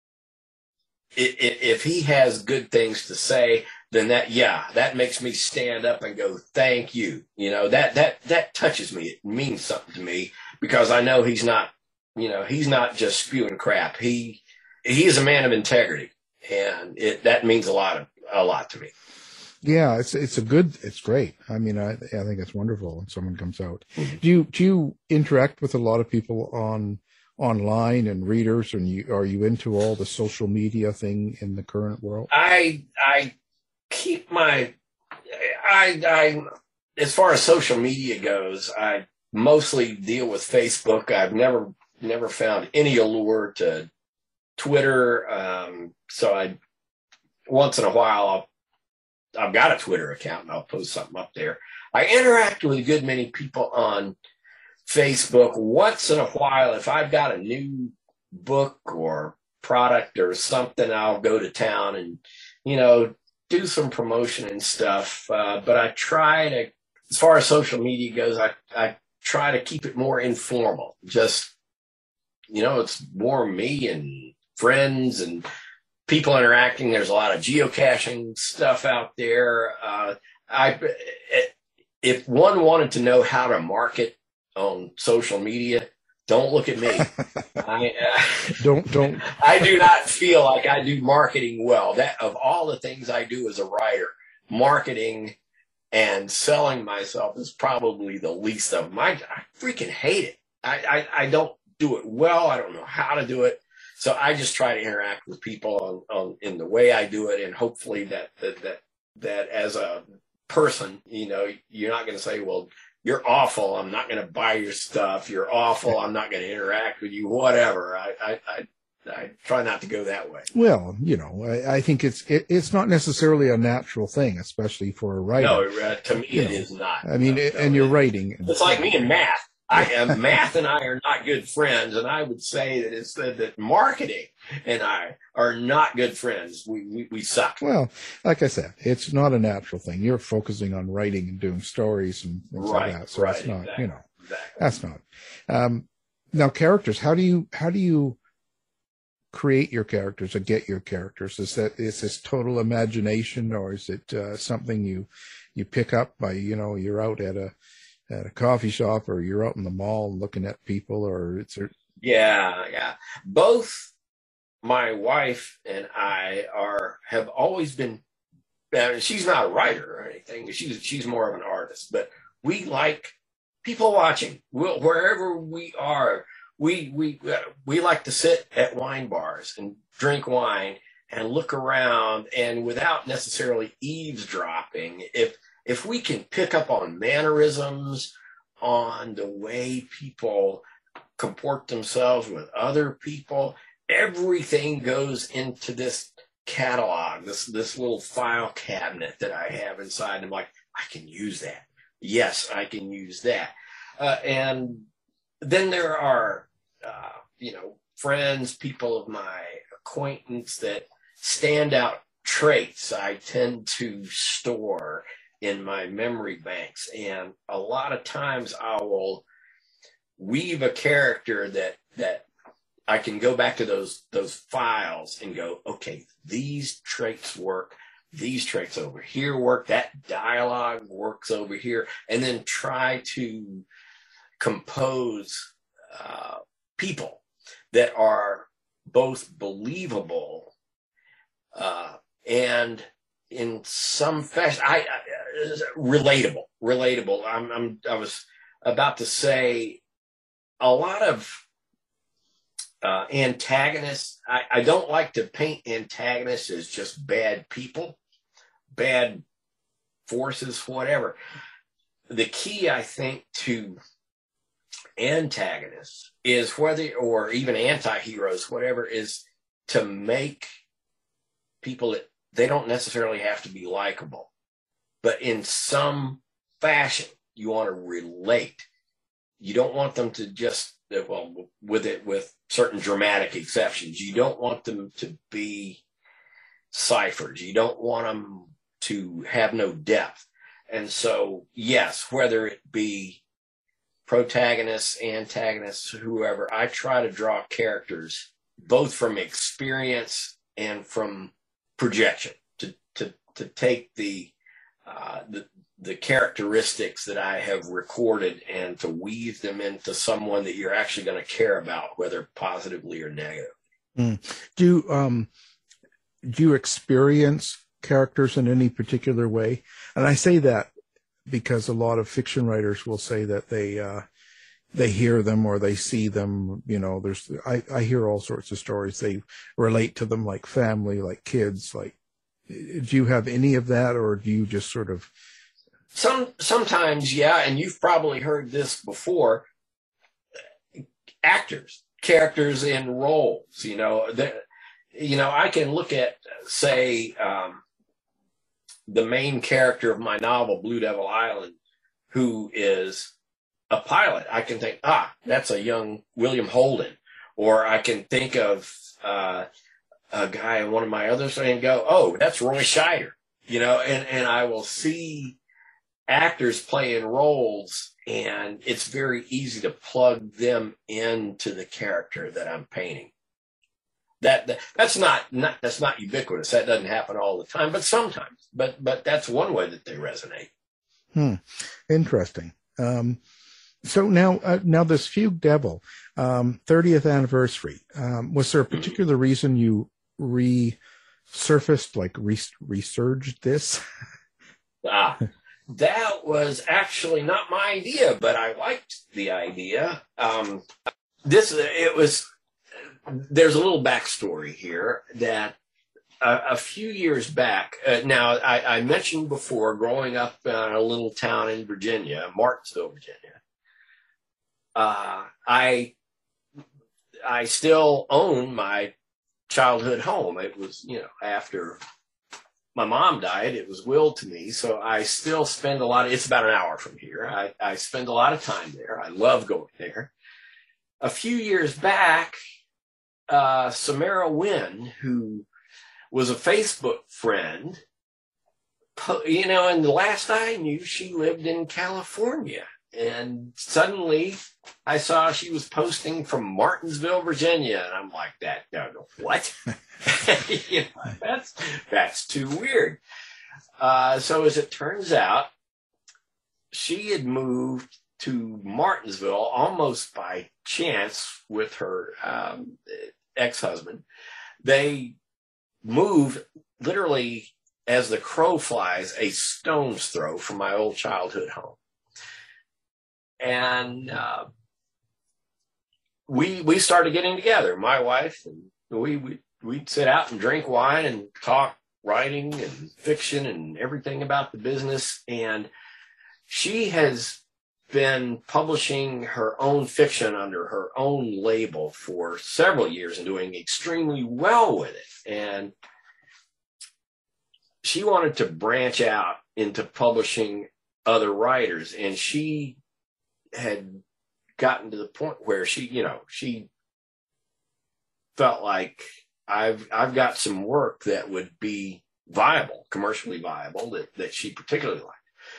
if, if he has good things to say, then that, yeah, that makes me stand up and go, thank you. You know, that, that, that touches me. It means something to me because I know he's not, you know, he's not just spewing crap. He, he is a man of integrity, and it, that means a lot of, a lot to me. Yeah, it's, it's a good, it's great. I mean, I, I think it's wonderful when someone comes out. Mm-hmm. Do you, do you interact with a lot of people on, online and readers, and you, are you into all the social media thing in the current world? I, I, keep my, I, I, as far as social media goes, I mostly deal with Facebook. I've never, never found any allure to Twitter. Um, so I, once in a while, I'll, I've got a Twitter account and I'll post something up there. I interact with a good many people on Facebook. Once in a while, if I've got a new book or product or something, I'll go to town and, you know, do some promotion and stuff. Uh, but I try to, as far as social media goes, I, I try to keep it more informal. Just, you know, it's more me and friends and people interacting. There's a lot of geocaching stuff out there. Uh, I, if one wanted to know how to market on social media, don't look at me. I, uh, don't, don't. I do not feel like I do marketing well. That of all the things I do as a writer, marketing and selling myself is probably the least of them. I, I freaking hate it. I, I, I don't do it well. I don't know how to do it. So I just try to interact with people on, on in the way I do it. And hopefully that, that, that, that as a person, you know, you're not going to say, well, you're awful, I'm not going to buy your stuff. You're awful, I'm not going to interact with you, whatever. I, I, I, I try not to go that way. Well, you know, I, I think it's it, it's not necessarily a natural thing, especially for a writer. No, uh, to me you it know, is not. I mean, no, it, no, and you're it, writing. It's like me in math. I am math and I are not good friends, and I would say that it's that, that marketing and I are not good friends. We, we we suck. Well, like I said, it's not a natural thing. You're focusing on writing and doing stories and things right, like that. So right, it's not, exactly, you know, exactly. that's not. Um, now, characters. How do you how do you create your characters or get your characters? Is that is this total imagination, or is it uh, something you you pick up by, you know, you're out at a at a coffee shop, or you're out in the mall looking at people, or it's a... yeah, yeah. Both my wife and I are have always been. I mean, she's not a writer or anything. She's she's more of an artist, but we like people watching. We'll, wherever we are, we we we like to sit at wine bars and drink wine and look around, and without necessarily eavesdropping, if if we can pick up on mannerisms, on the way people comport themselves with other people, everything goes into this catalog, this this little file cabinet that I have inside. And I'm like, I can use that. Yes, I can use that. Uh, and then there are, uh, you know, friends, people of my acquaintance that standout traits I tend to store in my memory banks. And a lot of times I will weave a character that, that I can go back to those, those files and go, okay, these traits work. These traits over here work. That dialogue works over here. And then try to compose uh, people that are both believable uh, and in some fashion, I, I relatable, relatable. I'm, I'm, I was about to say a lot of uh, antagonists. I, I don't like to paint antagonists as just bad people, bad forces, whatever. The key, I think, to antagonists is whether, or even anti-heroes, whatever, is to make people that they don't necessarily have to be likable, but in some fashion, you want to relate. You don't want them to just, well, with it, with certain dramatic exceptions, you don't want them to be ciphers. You don't want them to have no depth. And so, yes, whether it be protagonists, antagonists, whoever, I try to draw characters both from experience and from projection to to to take the uh, the the characteristics that I have recorded and to weave them into someone that you're actually going to care about, whether positively or negatively. Mm. Do you, um do you experience characters in any particular way? And I say that because a lot of fiction writers will say that they uh, they hear them or they see them. You know, there's I, I hear all sorts of stories. They relate to them like family, like kids. Like, do you have any of that, or do you just sort of? Some sometimes, yeah, and you've probably heard this before. Actors, characters in roles. You know, that you know, I can look at, say, um, the main character of my novel, Blue Devil Island, who is a pilot. I can think, ah, that's a young William Holden. Or I can think of uh, a guy in one of my others and go, oh, that's Roy Scheider. You know, and, and I will see actors playing roles, and it's very easy to plug them into the character that I'm painting. That, that that's not, not that's not ubiquitous. That doesn't happen all the time, but sometimes. But but that's one way that they resonate. Hmm. Interesting. Um, so now uh, now this Fugue Devil, um, thirtieth anniversary. Um, was there a particular reason you resurfaced, like re- resurged this? ah, that was actually not my idea, but I liked the idea. Um, this it was. There's a little backstory here that a, a few years back, uh, now I, I mentioned before growing up in a little town in Virginia, Martinsville, Virginia. Uh, I, I still own my childhood home. It was, you know, after my mom died, it was willed to me. So I still spend a lot of, it's about an hour from here. I, I spend a lot of time there. I love going there. A few years back, uh, Samara Wynn, who was a Facebook friend, you know, and the last I knew, she lived in California. And suddenly I saw she was posting from Martinsville, Virginia. And I'm like, that, no, no, what? you know, that's, that's too weird. Uh, so as it turns out, she had moved to Martinsville almost by chance with her um, ex-husband. They moved literally, as the crow flies, a stone's throw from my old childhood home. And uh, we we started getting together, my wife, and we, we, we'd sit out and drink wine and talk writing and fiction and everything about the business. And she has been publishing her own fiction under her own label for several years and doing extremely well with it. And she wanted to branch out into publishing other writers, and she had gotten to the point where she, you know, she felt like I've I've got some work that would be viable, commercially viable, that, that she particularly liked.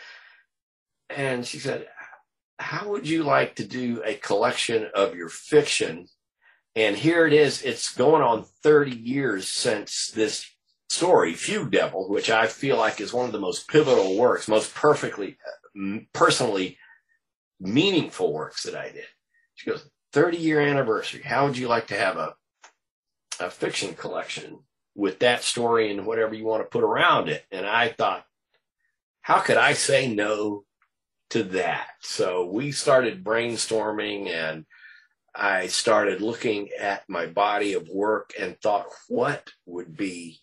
And she said, how would you like to do a collection of your fiction? And here it is, it's going on thirty years since this story, Fugue Devil, which I feel like is one of the most pivotal works, most perfectly, personally meaningful works that I did. She goes, thirty year anniversary. How would you like to have a, a fiction collection with that story and whatever you want to put around it? And I thought, how could I say no to that? So we started brainstorming, and I started looking at my body of work and thought, what would be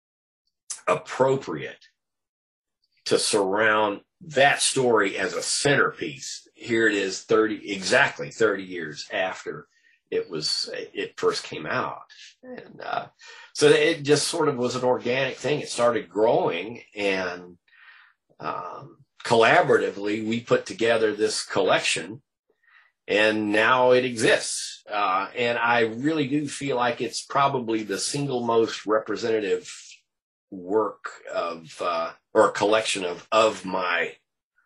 appropriate to surround that story as a centerpiece? Here it is, thirty exactly thirty years after it was it first came out. And uh, so it just sort of was an organic thing. It started growing, and um, collaboratively we put together this collection, and now it exists. Uh, and I really do feel like it's probably the single most representative work of uh, or collection of of my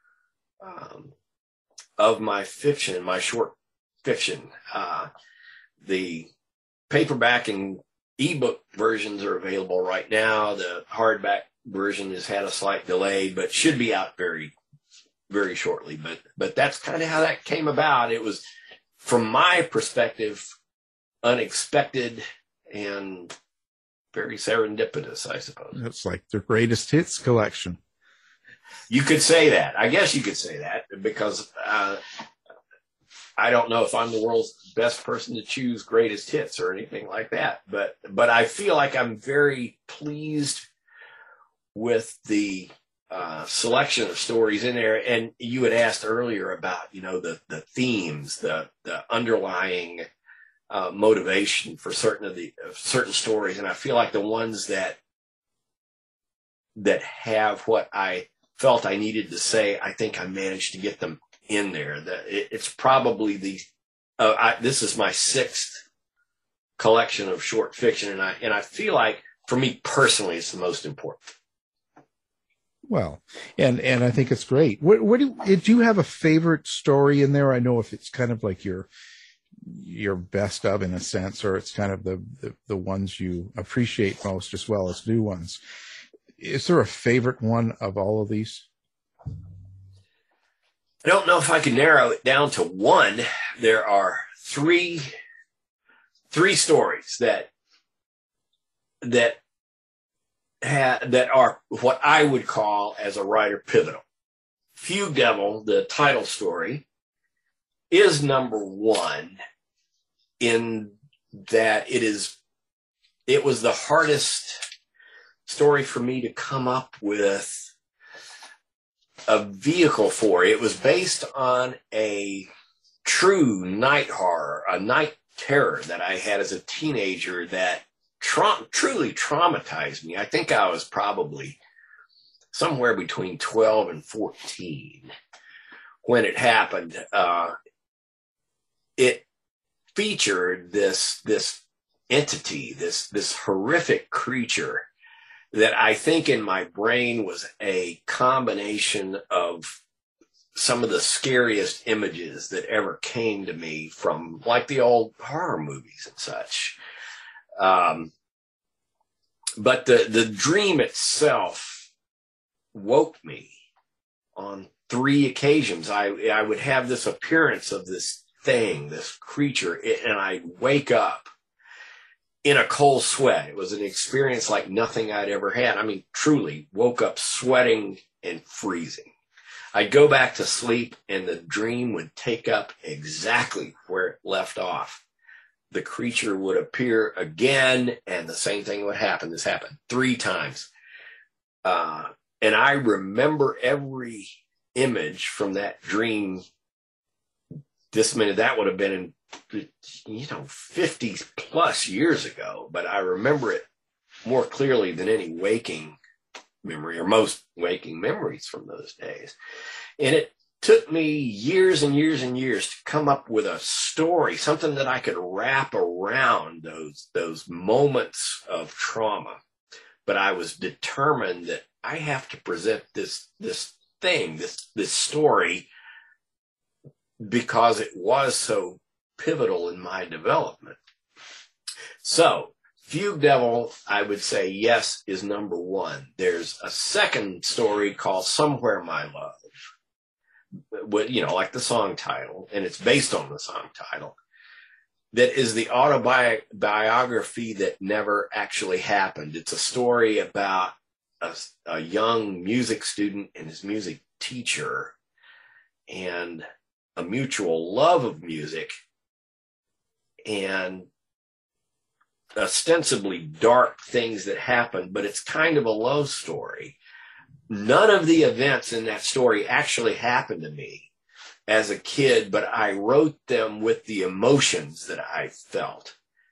um, of my fiction, my short fiction. Uh, the paperback and ebook versions are available right now. The hardback version has had a slight delay, but should be out very, very shortly. But but that's kind of how that came about. It was, from my perspective, unexpected and very serendipitous, I suppose. It's like the greatest hits collection. You could say that. I guess you could say that, because uh, I don't know if I'm the world's best person to choose greatest hits or anything like that. But but I feel like I'm very pleased with the uh, selection of stories in there. And you had asked earlier about, you know, the the themes, the the underlying uh, motivation for certain of the uh, certain stories. And I feel like the ones that that have what I felt I needed to say, I think I managed to get them in there. That it, it's probably the uh, I, this is my sixth collection of short fiction, and I and I feel like, for me personally, it's the most important. Well, and and I think it's great. What what do did you have a favorite story in there? I know if it's kind of like your your best of, in a sense, or it's kind of the the, the ones you appreciate most as well as new ones. Is there a favorite one of all of these? I don't know if I can narrow it down to one. There are three, three stories that that ha, that are what I would call, as a writer, pivotal. Fugue Devil, the title story, is number one in that it is. It was the hardest story for me to come up with a vehicle for. It was based on a true night horror, a night terror that I had as a teenager that tra- truly traumatized me. I think I was probably somewhere between twelve and fourteen when it happened. Uh, it featured this, this entity, this, this horrific creature that I think in my brain was a combination of some of the scariest images that ever came to me from like the old horror movies and such. Um, but the, the dream itself woke me on three occasions. I, I would have this appearance of this thing, this creature, and I'd wake up in a cold sweat. It was an experience like nothing I'd ever had. I mean, truly woke up sweating and freezing. I'd go back to sleep and the dream would take up exactly where it left off. The creature would appear again and the same thing would happen. This happened three times. Uh, and I remember every image from that dream this minute. That would have been in, you know, fifty plus years ago, but I remember it more clearly than any waking memory, or most waking memories from those days. And it took me years and years and years to come up with a story, something that I could wrap around those, those moments of trauma. But I was determined that I have to present this, this thing, this, this story, because it was so pivotal in my development. So, Fugue Devil, I would say, yes, is number one. There's a second story called Somewhere My Love, with, you know, like the song title, and it's based on the song title, that is the autobiography that never actually happened. It's a story about a, a young music student and his music teacher and a mutual love of music and ostensibly dark things that happen, but it's kind of a love story. None of the events in that story actually happened to me as a kid, but I wrote them with the emotions that I felt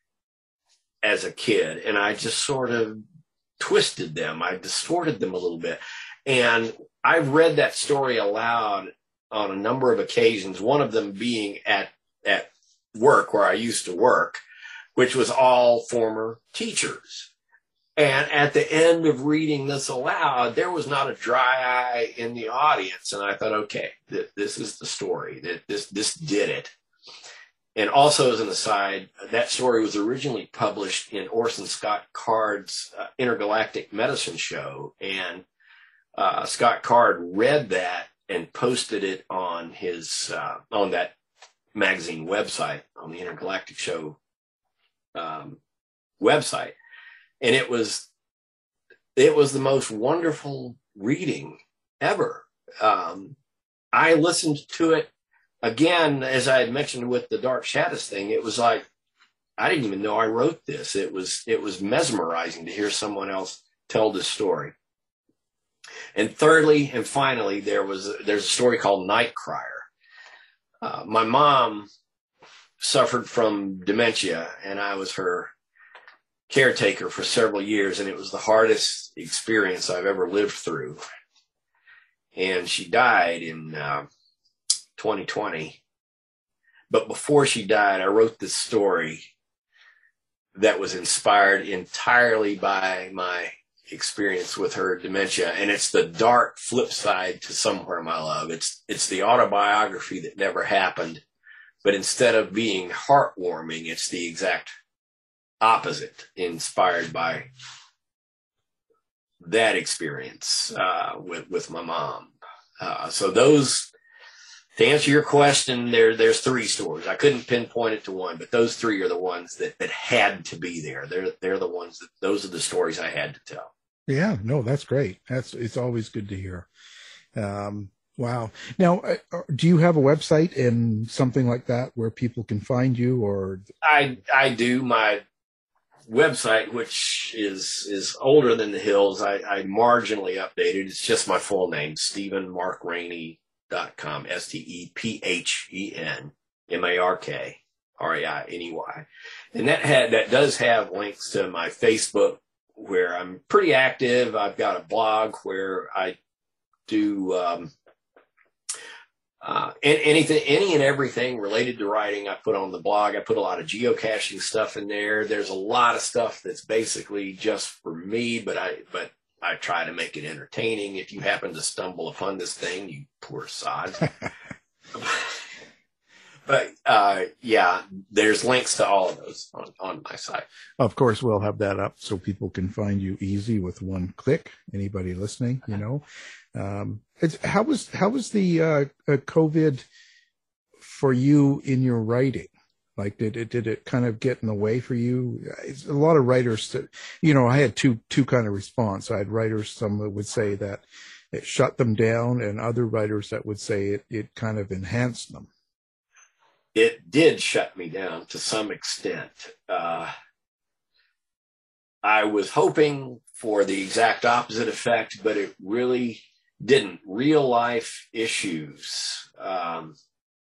as a kid, and I just sort of twisted them. I distorted them a little bit. And I've read that story aloud on a number of occasions, one of them being at, at work where I used to work, which was all former teachers. And at the end of reading this aloud, there was not a dry eye in the audience. And I thought, okay, th- this is the story. That this this did it. And also, as an aside, that story was originally published in Orson Scott Card's uh, Intergalactic Medicine Show. And uh, Scott Card read that and posted it on his uh, on that magazine website, on the Intergalactic Show um, website. And it was, it was the most wonderful reading ever. Um, I listened to it again, as I had mentioned with the Dark Shadows thing. It was like, I didn't even know I wrote this. It was, it was mesmerizing to hear someone else tell this story. And thirdly, and finally, there was, there's a story called Night Crier. Uh, my mom suffered from dementia, and I was her caretaker for several years, and it was the hardest experience I've ever lived through. And she died in uh, twenty twenty. But before she died, I wrote this story that was inspired entirely by my experience with her dementia. And it's the dark flip side to Somewhere My Love. It's, it's the autobiography that never happened, but instead of being heartwarming, it's the exact opposite, inspired by that experience uh, with with my mom. Uh, so those, to answer your question, there there's three stories. I couldn't pinpoint it to one, but those three are the ones that, that had to be there. They're they're the ones that, those are the stories I had to tell. Yeah, no, that's great. That's it's always good to hear. Um, wow. Now, uh, do you have a website and something like that where people can find you? Or I I do. My website, which is is older than the hills, I, I marginally updated. It's just my full name, Stephen Mark Rainey dot com, S T E P H E N M A R K R A I N E Y. And that had, that does have links to my Facebook, where I'm pretty active. I've got a blog where I do, um, uh, and anything, any and everything related to writing, I put on the blog. I put a lot of geocaching stuff in there. There's a lot of stuff that's basically just for me, but I, but I try to make it entertaining. If you happen to stumble upon this thing, you poor sod. But, uh, yeah, there's links to all of those on, on my site. Of course, we'll have that up so people can find you easy with one click. Anybody listening, you know. Um, it's, how was how was the uh, uh, COVID for you in your writing? Like, did it did it kind of get in the way for you? It's a lot of writers that, you know, I had two two kind of response. I had writers, some that would say that it shut them down, and other writers that would say it it kind of enhanced them. It did shut me down to some extent. Uh, I was hoping for the exact opposite effect, but it really didn't. Real life issues um,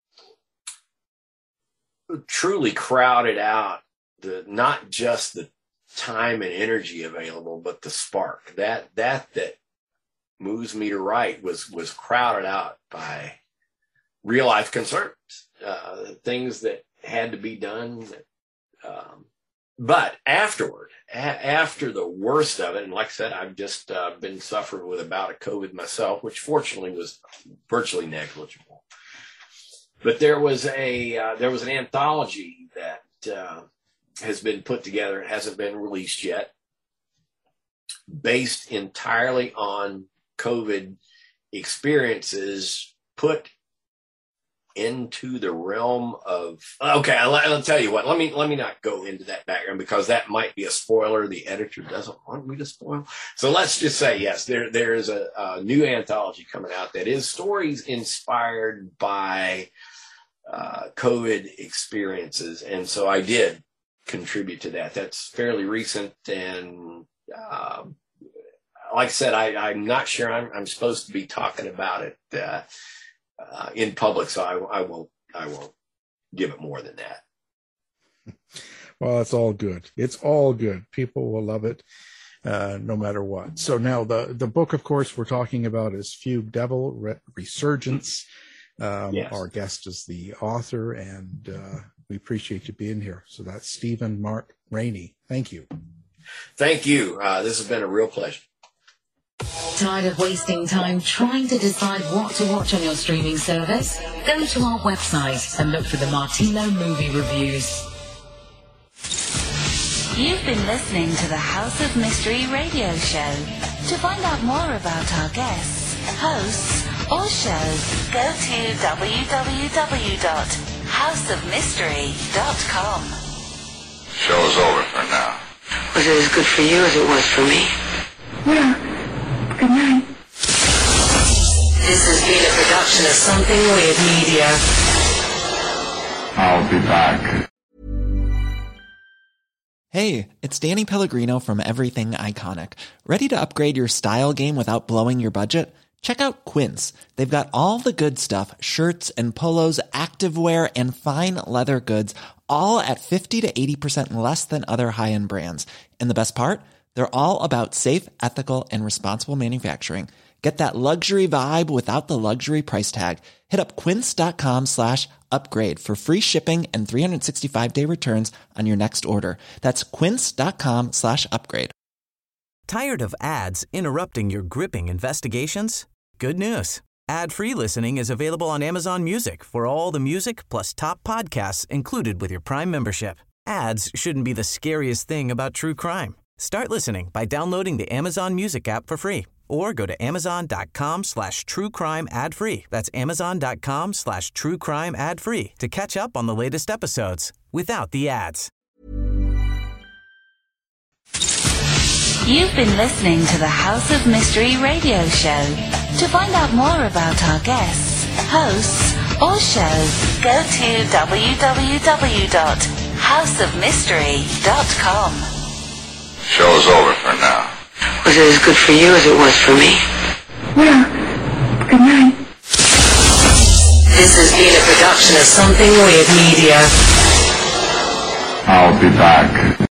truly crowded out the not just the time and energy available, but the spark. That that that moves me to write was was crowded out by real life concerns. Uh, things that had to be done. Um, but afterward, a- after the worst of it, and like I said, I've just uh, been suffering with a bout of COVID myself, which fortunately was virtually negligible. But there was a uh, there was an anthology that uh, has been put together. It hasn't been released yet, based entirely on COVID experiences put into the realm of, okay, I'll, I'll tell you what, let me, let me not go into that background, because that might be a spoiler. The editor doesn't want me to spoil. So let's just say, yes, there, there is a, a new anthology coming out that is stories inspired by uh, COVID experiences. And so I did contribute to that. That's fairly recent. And uh, like I said, I, I'm not sure I'm, I'm supposed to be talking about it uh, Uh, in public, so I, I won't. I won't give it more than that. Well, it's all good. It's all good. People will love it, uh, no matter what. So now the the book, of course, we're talking about is Fugue Devil Re- Resurgence. Um, yes. Our guest is the author, and uh, we appreciate you being here. So that's Stephen Mark Rainey. Thank you. Thank you. Uh, this has been a real pleasure. Tired of wasting time trying to decide what to watch on your streaming service? Go to our website and look for the Martino movie reviews. You've been listening to the House of Mystery radio show. To find out more about our guests, hosts, or shows, go to w w w dot house of mystery dot com. Show's over for now. Was it as good for you as it was for me? Yeah. Good night. This has been a production of Something Weird Media. I'll be back. Hey, it's Danny Pellegrino from Everything Iconic. Ready to upgrade your style game without blowing your budget? Check out Quince. They've got all the good stuff, shirts and polos, activewear, and fine leather goods, all at fifty to eighty percent less than other high-end brands. And the best part? They're all about safe, ethical, and responsible manufacturing. Get that luxury vibe without the luxury price tag. Hit up quince.com slash upgrade for free shipping and three sixty-five day returns on your next order. That's quince.com slash upgrade. Tired of ads interrupting your gripping investigations? Good news. Ad-free listening is available on Amazon Music for all the music plus top podcasts included with your Prime membership. Ads shouldn't be the scariest thing about true crime. Start listening by downloading the Amazon Music app for free or go to amazon.com slash true crime ad free. That's amazon.com slash true crime ad free to catch up on the latest episodes without the ads. You've been listening to the House of Mystery radio show. To find out more about our guests, hosts, or shows, go to w w w dot house of mystery dot com. Show's over for now. Was it as good for you as it was for me? Yeah. Good night. This has been a production of Something Weird Media. I'll be back.